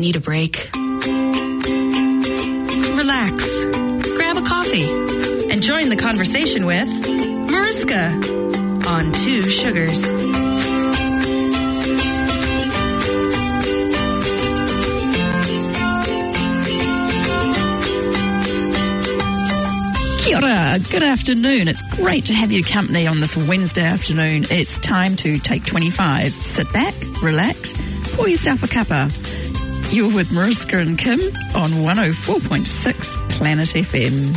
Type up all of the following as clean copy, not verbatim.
need a break? Relax. Grab a coffee and join the conversation with Mariska on Two Sugars. Kia ora, good afternoon. It's great to have your company on this Wednesday afternoon. It's time to take 25. Sit back, relax, pour yourself a cuppa. You're with Mariska and Kim on 104.6 Planet FM.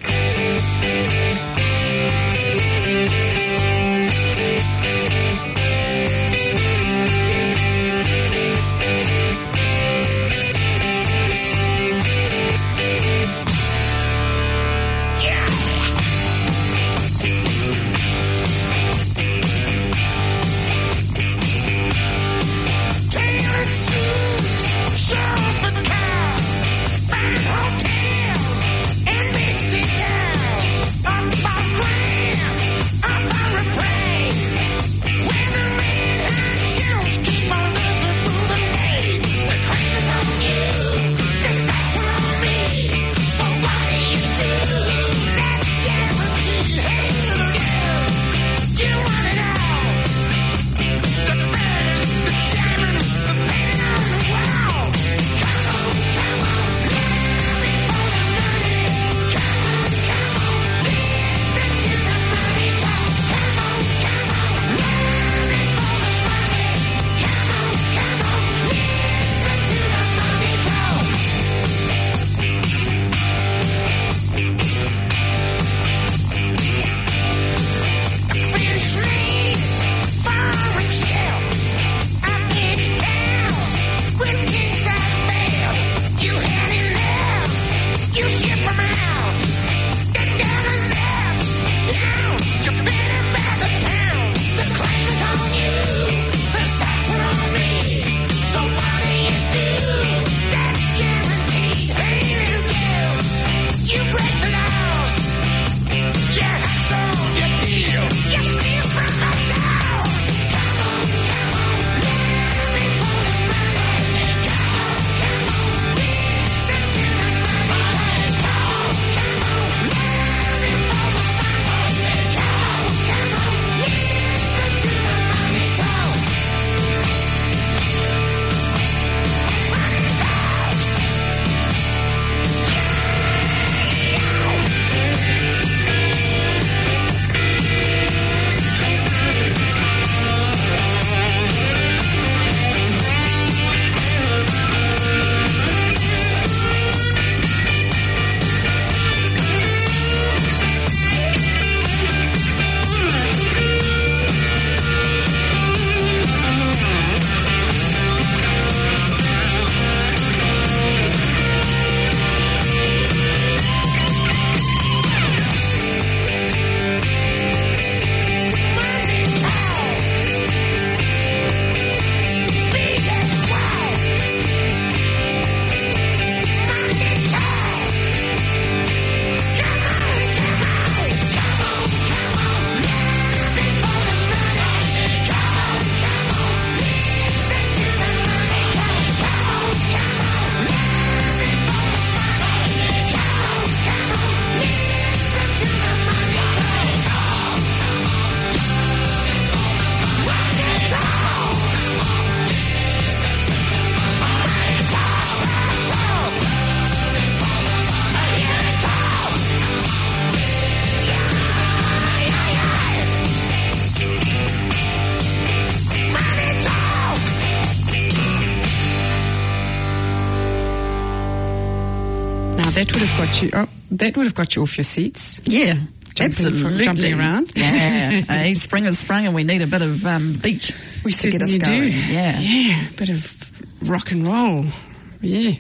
That would have got you off your seats. Yeah, absolutely. Jumping around. Yeah, spring has sprung and we need a bit of beat to get us going. Yeah, a bit of rock and roll. Yeah.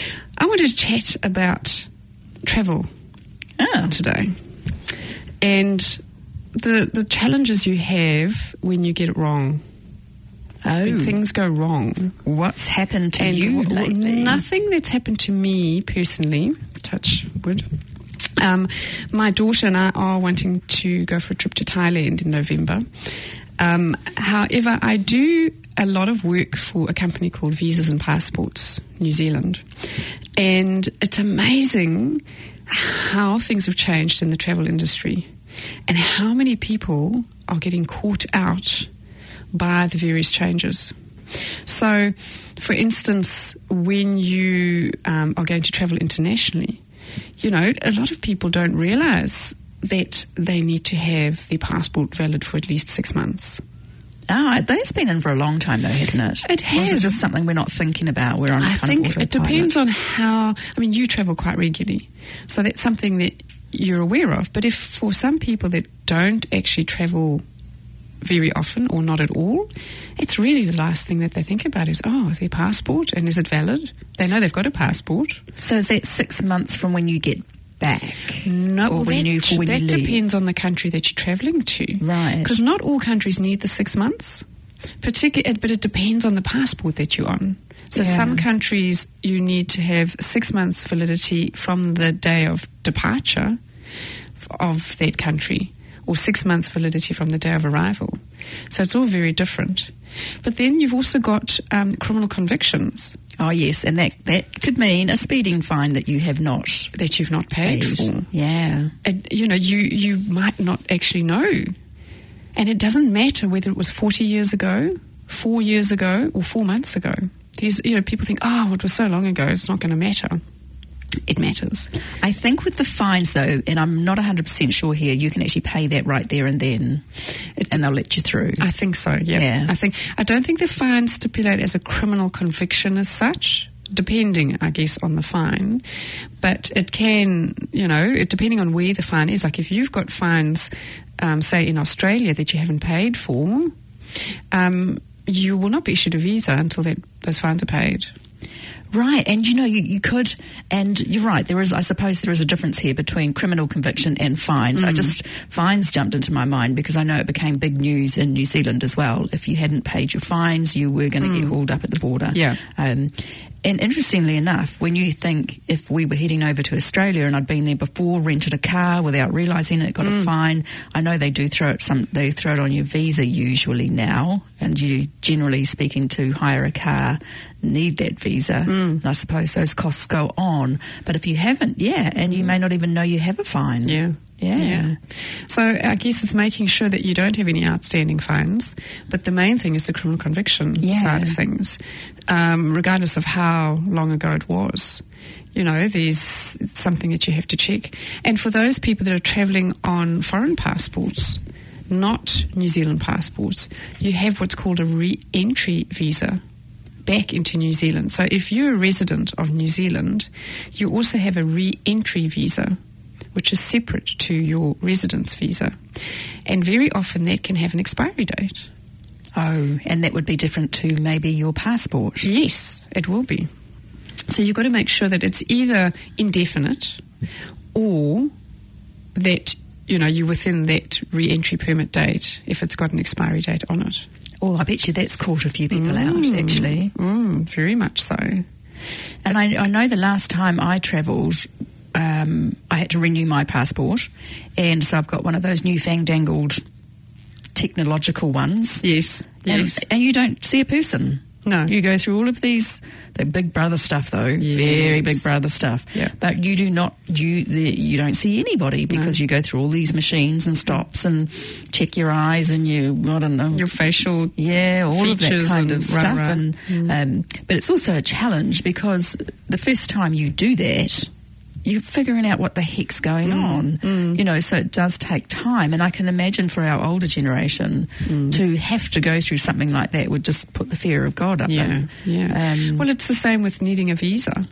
I wanted to chat about travel today and the challenges you have when you get it wrong. When things go wrong. What's happened to you lately? Nothing that's happened to me personally, touch wood. My daughter and I are wanting to go for a trip to Thailand in November. However, I do a lot of work for a company called Visas and Passports New Zealand, and it's amazing how things have changed in the travel industry and how many people are getting caught out by the various changes. So, for instance, when you are going to travel internationally, you know, a lot of people don't realise that they need to have their passport valid for at least 6 months. Oh, that's been in for a long time, though, hasn't it? It has. Or is it just something we're not thinking about? We're on I think autopilot? it depends on how... I mean, you travel quite regularly, so that's something that you're aware of. But if for some people that don't actually travel very often or not at all, it's really the last thing that they think about is, their passport, and is it valid? They know they've got a passport. So is that 6 months from when you get back? No, or that depends on the country that you're travelling to. Right. Because not all countries need the 6 months, but it depends on the passport that you're on. So some countries you need to have 6 months validity from the day of departure of that country, or 6 months validity from the day of arrival. So it's all very different. But then you've also got criminal convictions. Oh, yes, and that could mean a speeding fine that you have not... That you've not paid for. Yeah. And, you know, you might not actually know. And it doesn't matter whether it was 40 years ago, 4 years ago, or 4 months ago. People think, it was so long ago, it's not going to matter. It matters. I think with the fines, though, and I'm not 100% sure here, you can actually pay that right there and then, and they'll let you through. I think so, yeah. I don't think the fines stipulate as a criminal conviction as such, depending, I guess, on the fine. But it can, depending on where the fine is. Like if you've got fines, say in Australia, that you haven't paid for, you will not be issued a visa until those fines are paid. Right, and you could, and you're right, I suppose there is a difference here between criminal conviction and fines. Fines jumped into my mind because I know it became big news in New Zealand as well. If you hadn't paid your fines, you were going to get hauled up at the border. Yeah. And interestingly enough, when you think if we were heading over to Australia and I'd been there before, rented a car without realising it, got a fine, I know they do throw it on your visa usually now, and you, generally speaking, to hire a car, need that visa. And I suppose those costs go on. But if you haven't, and you may not even know you have a fine. Yeah. So I guess it's making sure that you don't have any outstanding fines, but the main thing is the criminal conviction side of things, regardless of how long ago it was. There's something that you have to check. And for those people that are travelling on foreign passports, not New Zealand passports, you have what's called a re-entry visa back into New Zealand. So if you're a resident of New Zealand, you also have a re-entry visa, which is separate to your residence visa. And very often that can have an expiry date. Oh, and that would be different to maybe your passport? Yes, it will be. So you've got to make sure that it's either indefinite or that, you're within that re-entry permit date if it's got an expiry date on it. Oh, I bet you that's caught a few people out, actually. Very much so. And I know the last time I travelled, I had to renew my passport, and so I've got one of those newfangled technological ones. Yes. And you don't see a person. No. You go through all of the Big Brother stuff, though. Yes. Very Big Brother stuff. Yeah. But you you don't see anybody because you go through all these machines and stops and check your eyes and your facial all of that kind of stuff. Right. And but it's also a challenge because the first time you do that, you're figuring out what the heck's going on, so it does take time. And I can imagine for our older generation to have to go through something like that would just put the fear of God up them. Yeah. Well, it's the same with needing a visa.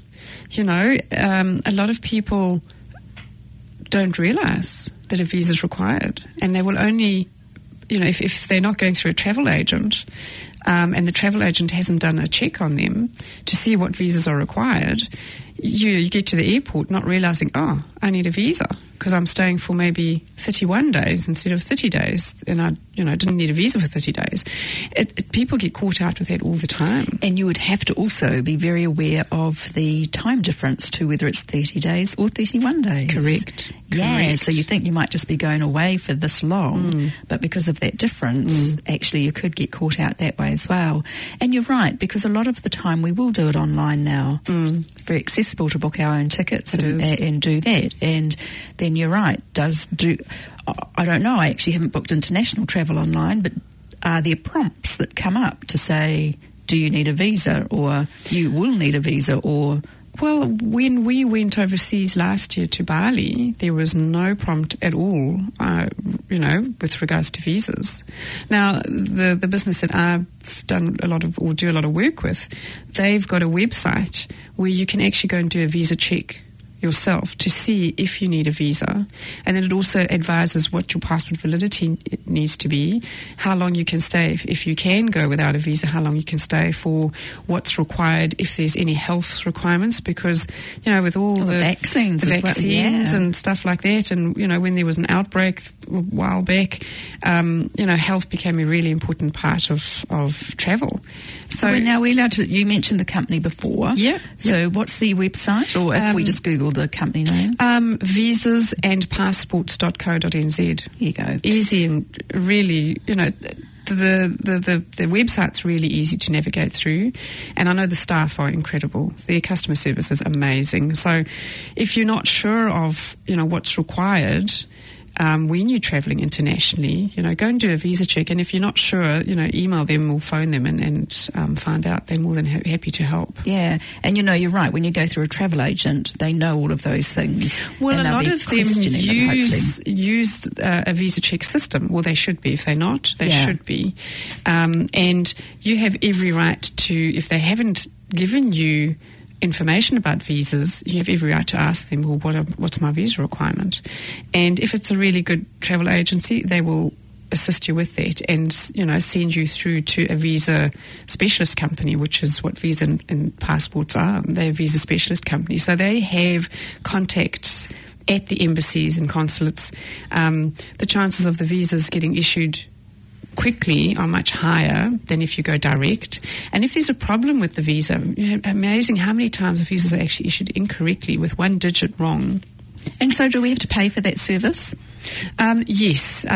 A lot of people don't realise that a visa is required, and they will only, if they're not going through a travel agent, and the travel agent hasn't done a check on them to see what visas are required, you get to the airport not realising, I need a visa. because I'm staying for maybe 31 days instead of 30 days, and I didn't need a visa for 30 days. People get caught out with that all the time. And you would have to also be very aware of the time difference to whether it's 30 days or 31 days. Correct. Yeah, so you think you might just be going away for this long, but because of that difference, actually you could get caught out that way as well. And you're right, because a lot of the time we will do it online now. It's very accessible to book our own tickets and do that. And then you're right, I don't know, I actually haven't booked international travel online, but are there prompts that come up to say, do you need a visa, or you will need a visa, or... Well, when we went overseas last year to Bali, there was no prompt at all, with regards to visas. Now, the business that I've done do a lot of work with, they've got a website where you can actually go and do a visa check yourself to see if you need a visa, and then it also advises what your passport validity needs to be, how long you can stay if you can go without a visa, how long you can stay for, what's required, if there's any health requirements, because with all the vaccines and stuff like that, and when there was an outbreak a while back, health became a really important part of travel. So now we're allowed to. You mentioned the company before. Yeah. So what's the website, or if we just Google the company name? Visasandpassports.co.nz. There you go. Easy and really, the website's really easy to navigate through, and I know the staff are incredible. Their customer service is amazing. So if you're not sure of, what's required, when you're travelling internationally, go and do a visa check. And if you're not sure, email them or phone them and find out. They're more than happy to help. Yeah, and you're right. When you go through a travel agent, they know all of those things. Well, a lot of them use a visa check system. Well, they should be. If they're not, they should be. And you have every right to, if they haven't given you information about visas, you have every right to ask them, well, what's my visa requirement? And if it's a really good travel agency, they will assist you with that and, send you through to a visa specialist company, which is what Visa and Passports are. They're a visa specialist company. So they have contacts at the embassies and consulates. The chances of the visas getting issued quickly are much higher than if you go direct. And if there's a problem with the visa, amazing how many times the visas are actually issued incorrectly with one digit wrong. And so do we have to pay for that service? Yes.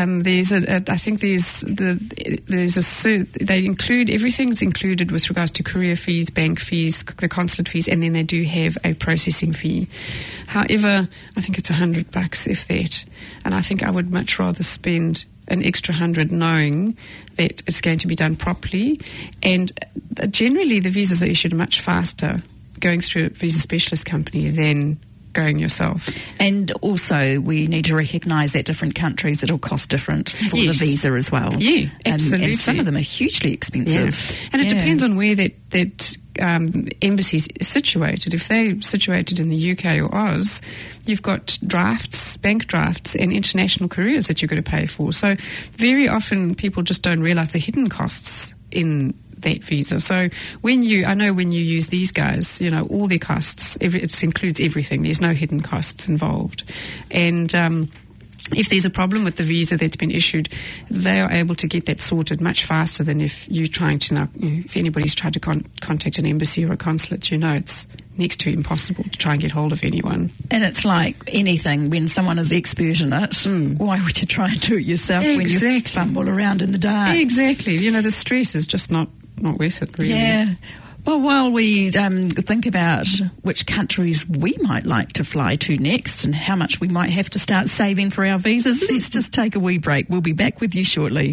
They include, everything's included with regards to courier fees, bank fees, the consulate fees, and then they do have a processing fee. However, I think it's $100 if that. And I think I would much rather spend an extra 100 knowing that it's going to be done properly. And generally the visas are issued much faster going through a visa specialist company than going yourself. And also we need to recognise that different countries, it'll cost different for the visa as well. Yeah, absolutely. And some of them are hugely expensive. Yeah. And it depends on where that embassies situated. If they're situated in the UK or Oz, you've got drafts, bank drafts, and international couriers that you're going to pay for. So very often people just don't realise the hidden costs in that visa. So when you use these guys, all their costs, it includes everything. There's no hidden costs involved. And if there's a problem with the visa that's been issued, they are able to get that sorted much faster than if you're trying to if anybody's tried to contact an embassy or a consulate, it's next to impossible to try and get hold of anyone. And it's like anything, when someone is expert in it, why would you try and do it yourself when you fumble around in the dark? Exactly. The stress is just not worth it, really. Yeah. Well, while we think about which countries we might like to fly to next and how much we might have to start saving for our visas, let's just take a wee break. We'll be back with you shortly.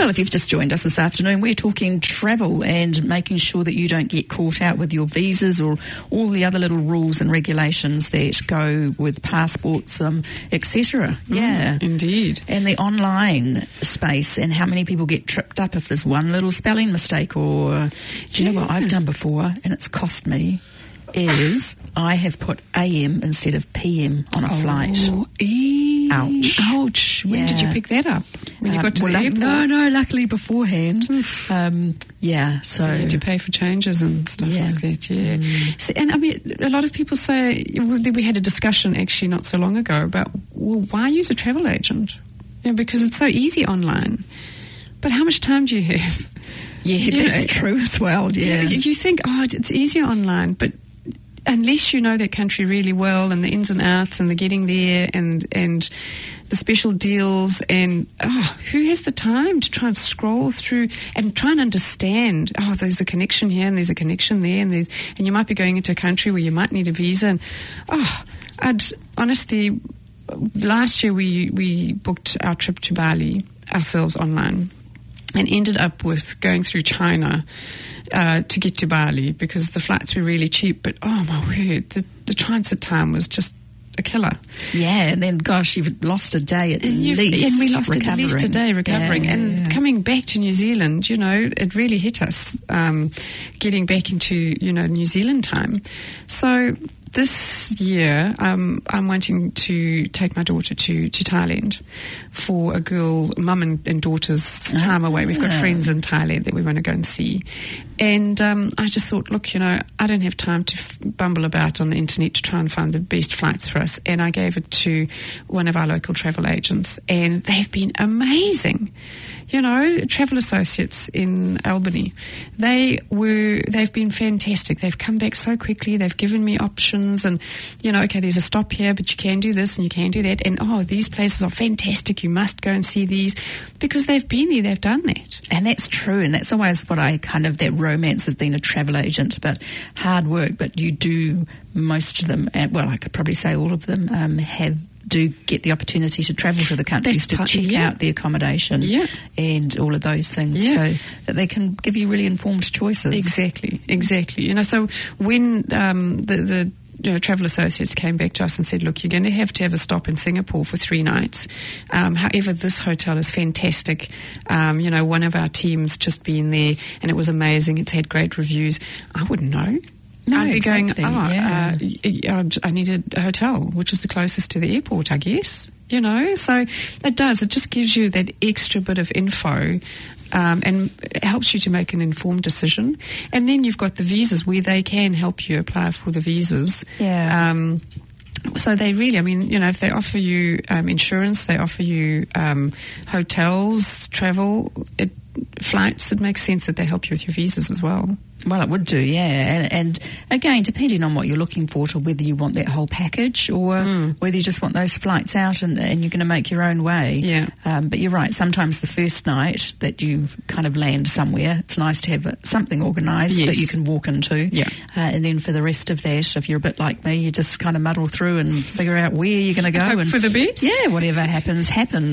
Well, if you've just joined us this afternoon, we're talking travel and making sure that you don't get caught out with your visas or all the other little rules and regulations that go with passports, etc. Yeah. Indeed. And the online space and how many people get tripped up if there's one little spelling mistake or... Do you know what I've done before, and it's cost me, is I have put AM instead of PM on a flight. Ouch. Ouch. When did you pick that up? When you got to the airport? No, luckily beforehand. So you had to pay for changes and stuff like that, So, and I mean, a lot of people say, we had a discussion actually not so long ago about, well, why use a travel agent? Because it's so easy online. But how much time do you have? Yeah, that's true as well, You think, it's easier online, but unless you know that country really well and the ins and outs and the getting there and the special deals and who has the time to try and scroll through and try and understand, there's a connection here and there's a connection there and you might be going into a country where you might need a visa and I'd honestly, last year we booked our trip to Bali ourselves online and ended up with going through China to get to Bali because the flights were really cheap. But, oh, my word, the transit time was just a killer. Yeah, and then, gosh, you've lost a day at least. And we lost at least a day recovering. Coming back to New Zealand, it really hit us getting back into, New Zealand time. So... This year, I'm wanting to take my daughter to Thailand for a mum and daughter's time away. We've got friends in Thailand that we want to go and see. And I just thought, look, I don't have time to bumble about on the internet to try and find the best flights for us. And I gave it to one of our local travel agents, and they've been amazing. Travel Associates in Albany, they've been fantastic. They've come back so quickly. They've given me options and, okay, there's a stop here, but you can do this and you can do that. And, these places are fantastic. You must go and see these because they've been there. They've done that. And that's true. And that's always what that romance of being a travel agent, but hard work. But you do, most of them, I could probably say all of them, do get the opportunity to travel to the countries to check out the accommodation and all of those things so that they can give you really informed choices. Exactly. So when the Travel Associates came back to us and said, look, you're going to have a stop in Singapore for 3 nights. However, this hotel is fantastic. One of our team's just been there and it was amazing. It's had great reviews. I wouldn't know. No, I'd be exactly, going, I needed a hotel, which is the closest to the airport, I guess. So it just gives you that extra bit of info and it helps you to make an informed decision. And then you've got the visas where they can help you apply for the visas. Yeah. So they really, if they offer you insurance, they offer you hotels, travel, flights, it makes sense that they help you with your visas as well. Well, it would do, yeah. And again, depending on what you're looking for, to whether you want that whole package or whether you just want those flights out and you're going to make your own way. Yeah. But you're right, sometimes the first night that you kind of land somewhere, it's nice to have something organised that you can walk into. Yeah. And then for the rest of that, if you're a bit like me, you just kind of muddle through and figure out where you're going to go. Hope for the best. Yeah, whatever happens.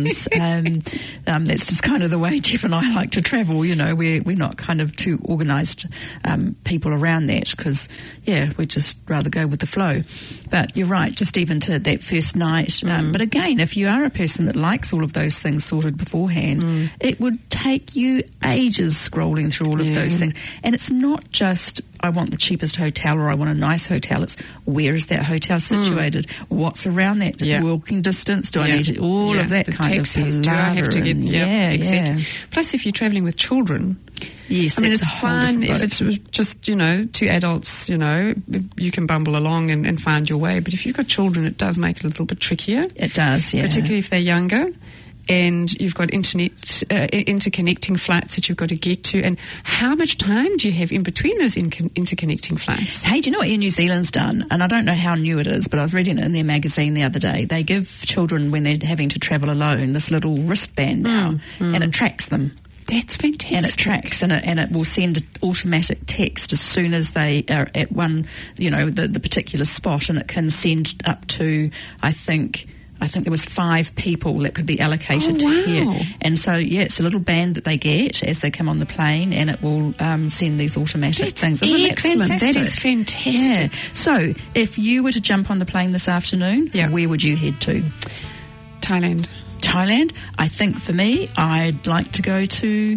That's just kind of the way Jeff and I like to travel, we're not kind of too organised people around that because, we just rather go with the flow. But you're right, just even to that first night. But again, if you are a person that likes all of those things sorted beforehand, it would take you ages scrolling through all of those things. And it's not just, I want the cheapest hotel or I want a nice hotel. It's where is that hotel situated? What's around that? Walking distance? Do I need all of that the kind taxis, of do I have to get? exactly. Plus, if you're travelling with children, yes, it's fine if it's just 2 adults. You can bumble along and find your way. But if you've got children, it does make it a little bit trickier. It does, yeah. Particularly if they're younger. And you've got interconnecting flights that you've got to get to. And how much time do you have in between those interconnecting flights? Hey, do you know what Air New Zealand's done? And I don't know how new it is, but I was reading it in their magazine the other day. They give children, when they're having to travel alone, this little wristband now, and it tracks them. That's fantastic. And it tracks, and it will send automatic text as soon as they are at one, the particular spot, and it can send up to, I think, I think there was 5 people that could be allocated to hear. And so, it's a little band that they get as they come on the plane, and it will send these automatic things. Isn't that fantastic? That is fantastic. Yeah. So, if you were to jump on the plane this afternoon, where would you head to? Thailand. I think for me, I'd like to go to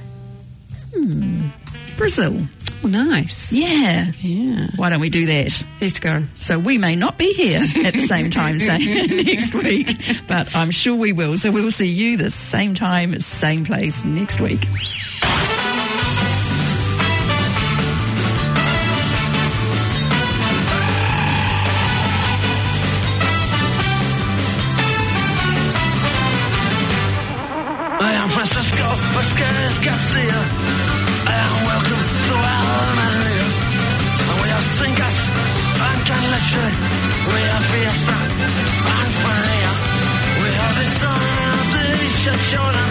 Brazil. Oh, nice. Yeah. Why don't we do that? Let's go. So we may not be here at the same time next week, but I'm sure we will. So we will see you the same time, same place next week. I am Francisco Vasquez Garcia. Welcome to Almeria. And we have Singas and Canleche. We have Fiesta and Fania. We have the sun of the Shona.